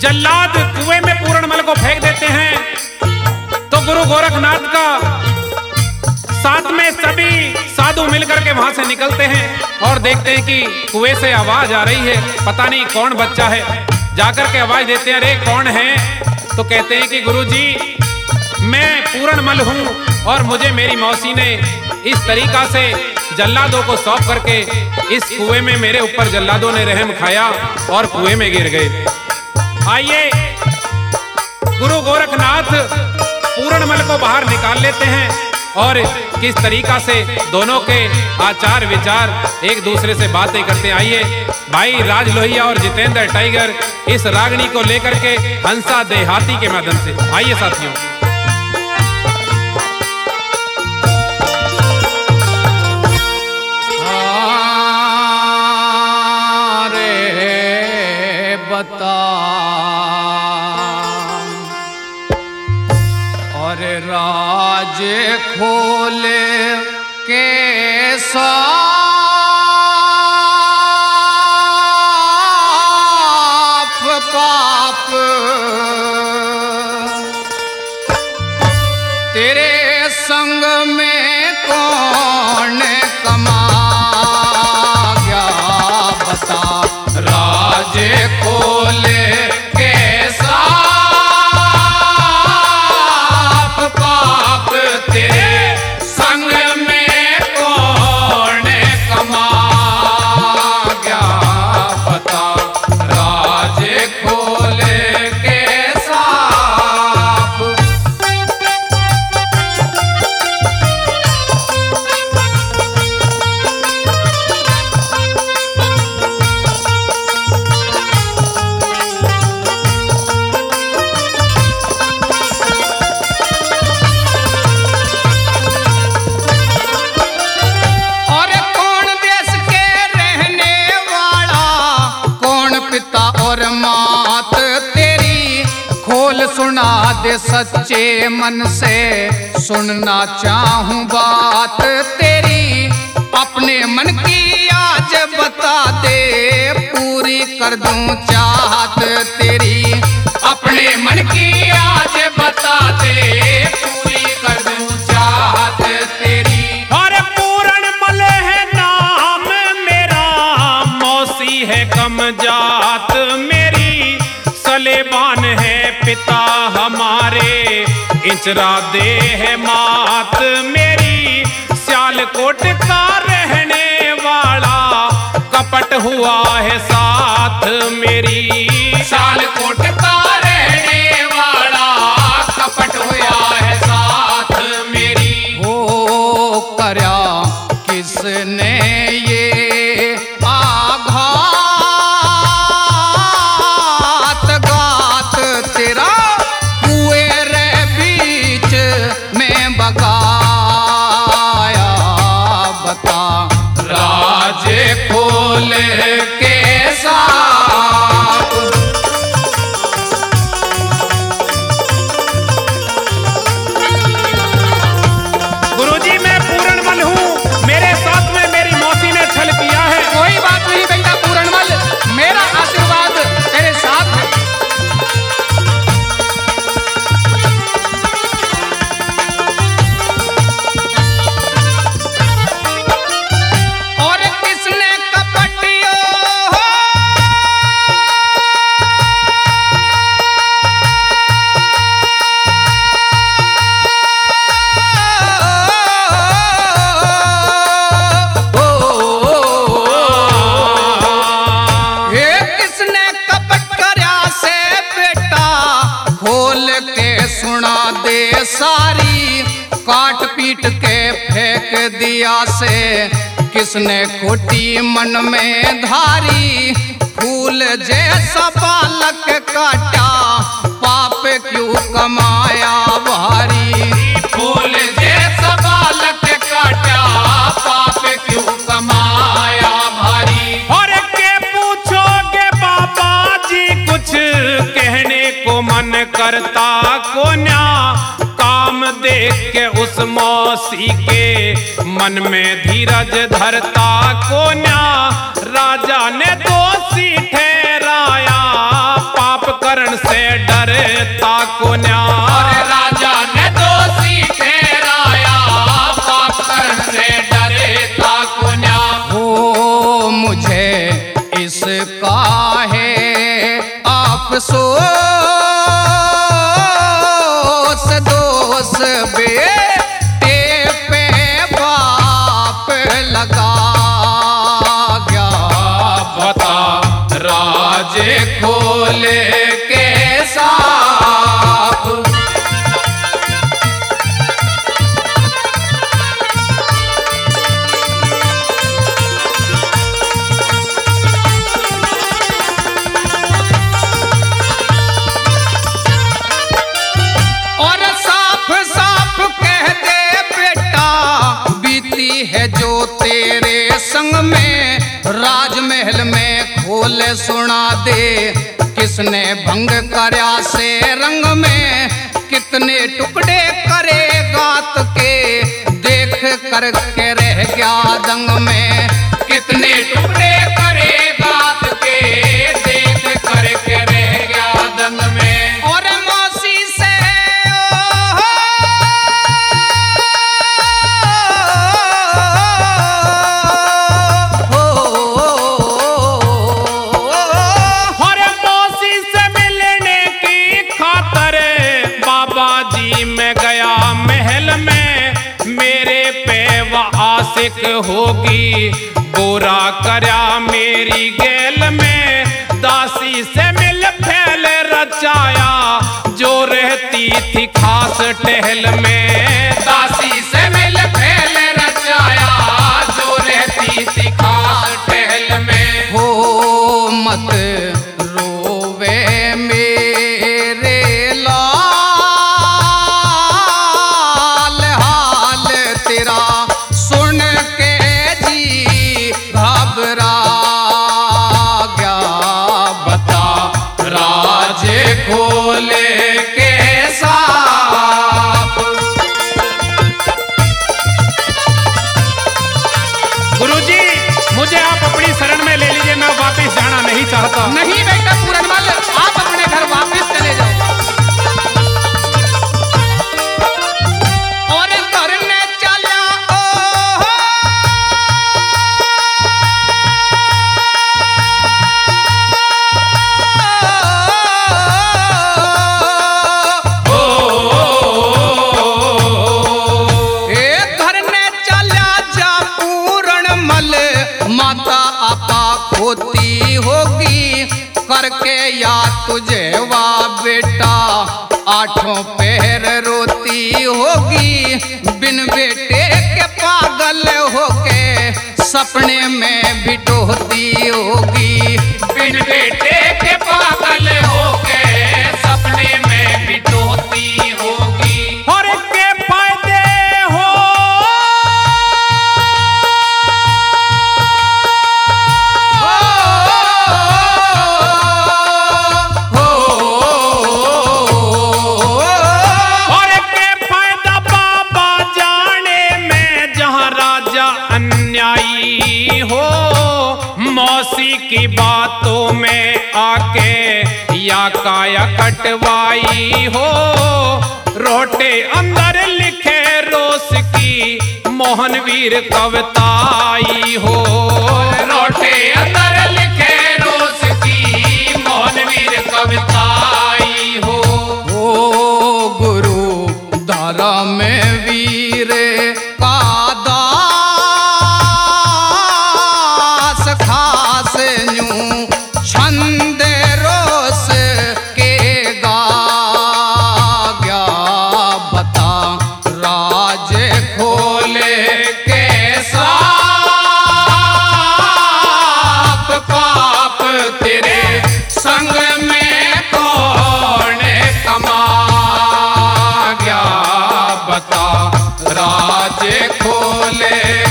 जल्लाद कुएं में पूरणमल को फेंक देते हैं तो गुरु गोरखनाथ का साथ में सभी साधु मिलकर के वहां से निकलते हैं और देखते हैं कि कुएं से आवाज आ रही है, पता नहीं कौन बच्चा है। जाकर के आवाज देते हैं, अरे कौन है? तो कहते हैं कि गुरुजी मैं पूरणमल हूं और मुझे मेरी मौसी ने इस तरीका से जल्लादों को सौंप करके इस कुएं में मेरे ऊपर जल्लादों ने रहम खाया और कुएं में गिर गए। आइए गुरु गोरखनाथ पूरणमल को बाहर निकाल लेते हैं और किस तरीका से दोनों के आचार विचार एक दूसरे से बातें करते हैं। आइए भाई राज लोहिया और जितेंद्र टाइगर इस रागनी को लेकर के हंसा देहाती के माध्यम से, आइए साथियों। बता और राज खोले के साफ पाप तेरे संग में कौन कमा गया बता। राज खोले के साफ पाप तेरे संग में कौन कमा गया बता। राज खोले के साफ सुना दे सच्चे मन से सुनना चाहूं बात तेरी। अपने मन की आज बता दे पूरी कर दूं चाहत तेरी। अपने मन की आज बता दे पूरी कर दूं चाहत तेरी। अरे पूरणमल है नाम मेरा, मौसी है कमजात मेरी, सलेबान है पिता हमारे, इंचरा दे है मात मेरी। सियालकोट का रहने वाला कपट हुआ है साथ मेरी। सियालकोट का रहने वाला कपट हुआ है साथ मेरी। हो करया किसने ये आघात गात तेरा कुएं रे बीच में बगाया बता। राज खोले के साथ गुरुजी मैं पूरणमल हूँ, मेरे साथ में मेरी मौसी ने छल किया है। कोई बात नहीं बेटा पूरणमल, मेरा आशीर्वाद तेरे साथ है। और किसने कपटियो किसने कपट करया से बेटा खोल के सुना दे सारी। काट पीट के फेंक दिया से किसने खोटी मन में धारी। फूल जैसा बालक काटा पाप क्यों कमाया भारी। फूल जैसा बालक काटा पाप क्यों कमाया भारी। और के पूछोगे बाबा जी कुछ कहने को मन करता को न्या। काम देख के उस मौसी के मन में धीरज धरता को न्या। राजा ने दोषी ठहराया पाप करण न्याय। राजा ने दोषी ठहराया, पाप करने से डरे ताको न्याय। हो मुझे इसका है अफसोस, दोष बेटे पे बाप लगा गया। बता राज खोले के साथ और साफ साफ कह दे बेटा, बीती है जो तेरे संग में, राजमहल में खोल सुना दे। किसने भंग करया से रंग में, कितने टुकड़े करे गात के, देख करके रह गया दंग में। कितने टुकड़े करे गात के, देख करके रह गया दंग में। और मौसी से आशिक होगी, बुरा करया मेरी गेल में, दासी से मिल फैल रचाया, जो रहती थी खास टहल में। दासी से मिल फैल रचाया, जो रहती थी खास टहल में। हो मत रोवे मेरे लाल, हाल तेरा सुन के जी घबरा गया। बता राज खोले के साथ। गुरुजी, मुझे आप अपनी शरण में ले लीजिए, मैं वापस जाना नहीं चाहता। नहीं बेटा पूरनमल, आप अपने घर वापस चले जाओ। और करने चला होती होगी, करके या तुझे वा बेटा, आठों पहर रोती होगी। बिन बेटे के पागल होके सपने में भी टोहती होगी। बिन बेटे के पागल होके सपने में भी टोहती होगी। और के फायदे हो मौसी की बातों में आके या काया कटवाई हो, रोटे अंदर लिखे रोस की मोहनवीर कविताई हो। रोटे अंदर लिखे रोस की मोहनवीर कविताई हो। ओ गुरु धारा में वीर का दास, खास यूं छंद रोस के गा गया। बता राज खोले के साथ, पाप तेरे संग में कौन कमा गया। बता राज खोले